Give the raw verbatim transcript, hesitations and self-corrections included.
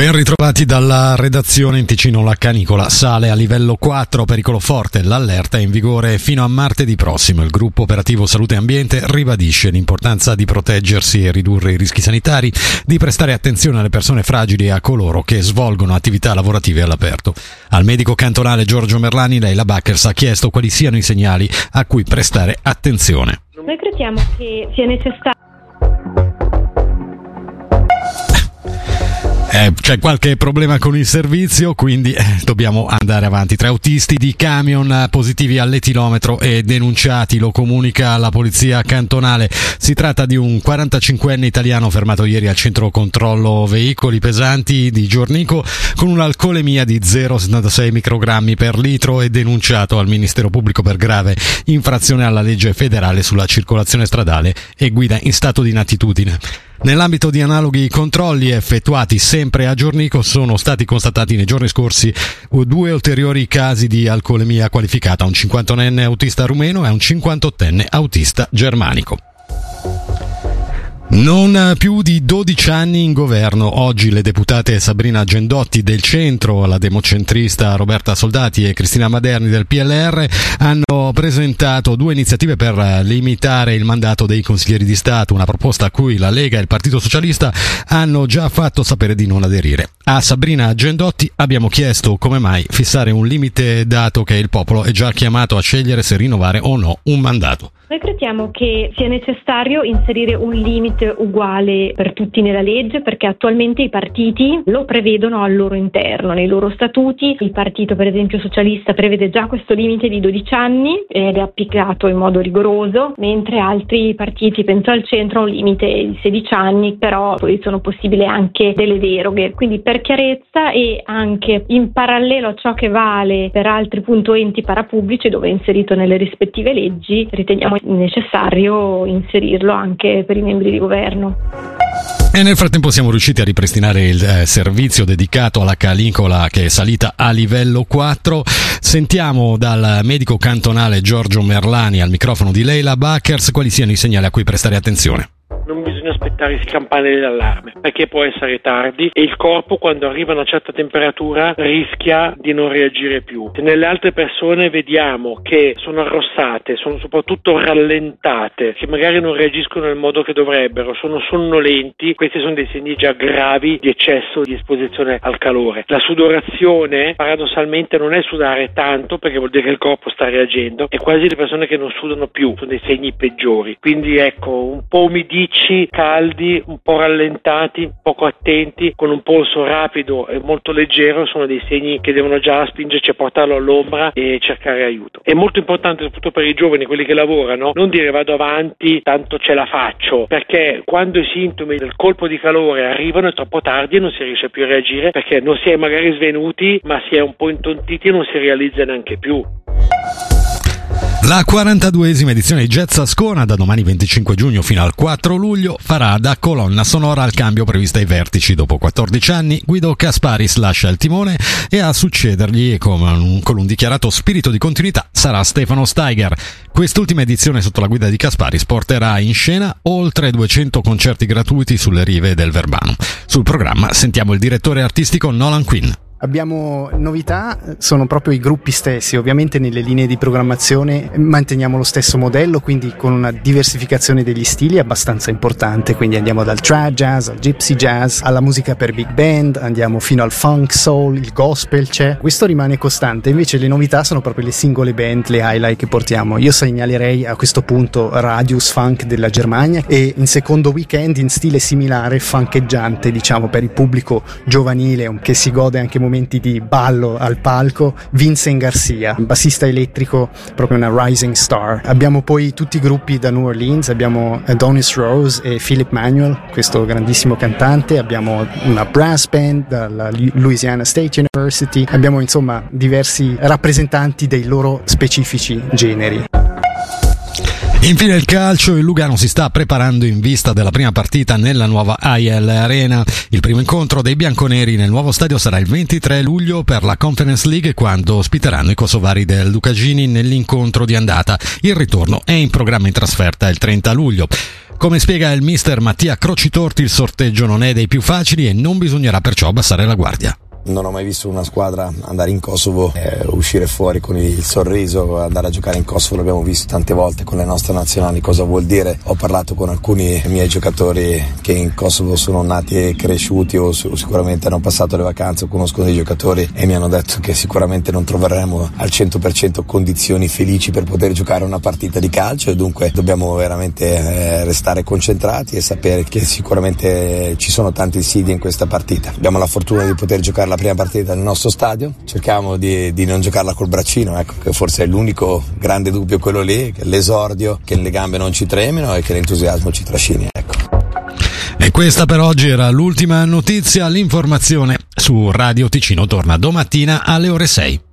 Ben ritrovati dalla redazione. In Ticino la canicola sale a livello quattro, pericolo forte. L'allerta è in vigore fino a martedì prossimo. Il gruppo operativo Salute e Ambiente ribadisce l'importanza di proteggersi e ridurre i rischi sanitari, di prestare attenzione alle persone fragili e a coloro che svolgono attività lavorative all'aperto. Al medico cantonale Giorgio Merlani, Leila Backers ha chiesto quali siano i segnali a cui prestare attenzione. Noi crediamo che sia necessario Eh, c'è qualche problema con il servizio, quindi eh, dobbiamo andare avanti. Tre autisti di camion positivi all'etilometro e denunciati, lo comunica la polizia cantonale. Si tratta di un quarantacinquenne italiano fermato ieri al centro controllo veicoli pesanti di Giornico con un'alcolemia di zero virgola settantasei microgrammi per litro e denunciato al Ministero Pubblico per grave infrazione alla legge federale sulla circolazione stradale e guida in stato di inattitudine. Nell'ambito di analoghi controlli effettuati sempre a Giornico sono stati constatati nei giorni scorsi due ulteriori casi di alcolemia qualificata, un cinquantanenne autista rumeno e un cinquantottenne autista germanico. Non più di dodici anni in governo. Oggi le deputate Sabrina Gendotti del Centro, la democentrista Roberta Soldati e Cristina Maderni del P L R hanno presentato due iniziative per limitare il mandato dei consiglieri di Stato, una proposta a cui la Lega e il Partito Socialista hanno già fatto sapere di non aderire. A Sabrina Gendotti abbiamo chiesto come mai fissare un limite dato che il popolo è già chiamato a scegliere se rinnovare o no un mandato. Noi crediamo che sia necessario inserire un limite uguale per tutti nella legge, perché attualmente i partiti lo prevedono al loro interno, nei loro statuti. Il partito, per esempio socialista, prevede già questo limite di dodici anni ed è applicato in modo rigoroso, mentre altri partiti, penso al centro, hanno un limite di sedici anni, però poi sono possibili anche delle deroghe. Quindi per chiarezza e anche in parallelo a ciò che vale per altri appunto enti parapubblici dove è inserito nelle rispettive leggi, riteniamo necessario inserirlo anche per i membri di governo. E nel frattempo siamo riusciti a ripristinare il eh, servizio dedicato alla canicola che è salita a livello quattro. Sentiamo dal medico cantonale Giorgio Merlani al microfono di Leila Backers quali siano i segnali a cui prestare attenzione. Non bisogna aspettare si campanelli d'allarme, perché può essere tardi e il corpo, quando arriva a una certa temperatura, rischia di non reagire più. Se nelle altre persone vediamo che sono arrossate, sono soprattutto rallentate, che magari non reagiscono nel modo che dovrebbero, sono sonnolenti, questi sono dei segni già gravi di eccesso di esposizione al calore. La sudorazione paradossalmente non è sudare tanto, perché vuol dire che il corpo sta reagendo, e quasi le persone che non sudano più sono dei segni peggiori. Quindi ecco, un po' umidicci, caldi, un po' rallentati, poco attenti, con un polso rapido e molto leggero sono dei segni che devono già spingerci a portarlo all'ombra e cercare aiuto. È molto importante, soprattutto per i giovani, quelli che lavorano, non dire vado avanti, tanto ce la faccio, perché quando i sintomi del colpo di calore arrivano è troppo tardi e non si riesce più a reagire, perché non si è magari svenuti, ma si è un po' intontiti e non si realizza neanche più. La quarantaduesima edizione di Jazz Ascona, da domani venticinque giugno fino al quattro luglio, farà da colonna sonora al cambio prevista ai vertici. Dopo quattordici anni, Guido Kasparis lascia il timone e a succedergli, con un, con un dichiarato spirito di continuità, sarà Stefano Steiger. Quest'ultima edizione, sotto la guida di Kasparis, porterà in scena oltre duecento concerti gratuiti sulle rive del Verbano. Sul programma sentiamo il direttore artistico Nolan Quinn. Abbiamo novità, sono proprio i gruppi stessi. Ovviamente nelle linee di programmazione manteniamo lo stesso modello, quindi con una diversificazione degli stili abbastanza importante, quindi andiamo dal trad jazz al gypsy jazz alla musica per big band, andiamo fino al funk soul, il gospel c'è, questo rimane costante. Invece le novità sono proprio le singole band, le highlight che portiamo. Io segnalerei a questo punto Radius Funk della Germania e in secondo weekend, in stile similare, funkeggiante, diciamo, per il pubblico giovanile che si gode anche momenti di ballo al palco, Vincent Garcia, bassista elettrico, proprio una rising star. Abbiamo poi tutti i gruppi da New Orleans, abbiamo Adonis Rose e Philip Manuel, questo grandissimo cantante, abbiamo una brass band dalla Louisiana State University, abbiamo insomma diversi rappresentanti dei loro specifici generi. Infine il calcio, il Lugano si sta preparando in vista della prima partita nella nuova A I L Arena. Il primo incontro dei bianconeri nel nuovo stadio sarà il ventitré luglio per la Conference League, quando ospiteranno i kosovari del Lukagini nell'incontro di andata. Il ritorno è in programma in trasferta il trenta luglio. Come spiega il mister Mattia Crocitorti, il sorteggio non è dei più facili e non bisognerà perciò abbassare la guardia. Non ho mai visto una squadra andare in Kosovo e uscire fuori con il sorriso. Andare a giocare in Kosovo l'abbiamo visto tante volte con le nostre nazionali, cosa vuol dire. Ho parlato con alcuni miei giocatori che in Kosovo sono nati e cresciuti o sicuramente hanno passato le vacanze o conoscono dei giocatori e mi hanno detto che sicuramente non troveremo al cento per cento condizioni felici per poter giocare una partita di calcio, e dunque dobbiamo veramente restare concentrati e sapere che sicuramente ci sono tanti sidi in questa partita. Abbiamo la fortuna di poter giocare la prima partita nel nostro stadio, cerchiamo di, di non giocarla col braccino, ecco, che forse è l'unico grande dubbio, quello lì, che l'esordio, che le gambe non ci tremino e che l'entusiasmo ci trascini, ecco. E questa per oggi era l'ultima notizia. L'informazione su Radio Ticino torna domattina alle ore sei.